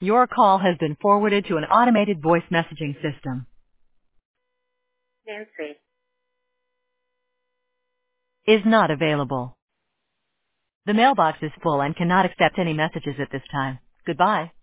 Your call has been forwarded to an automated voice messaging system. Nancy. Is not available. The mailbox is full and cannot accept any messages at this time. Goodbye.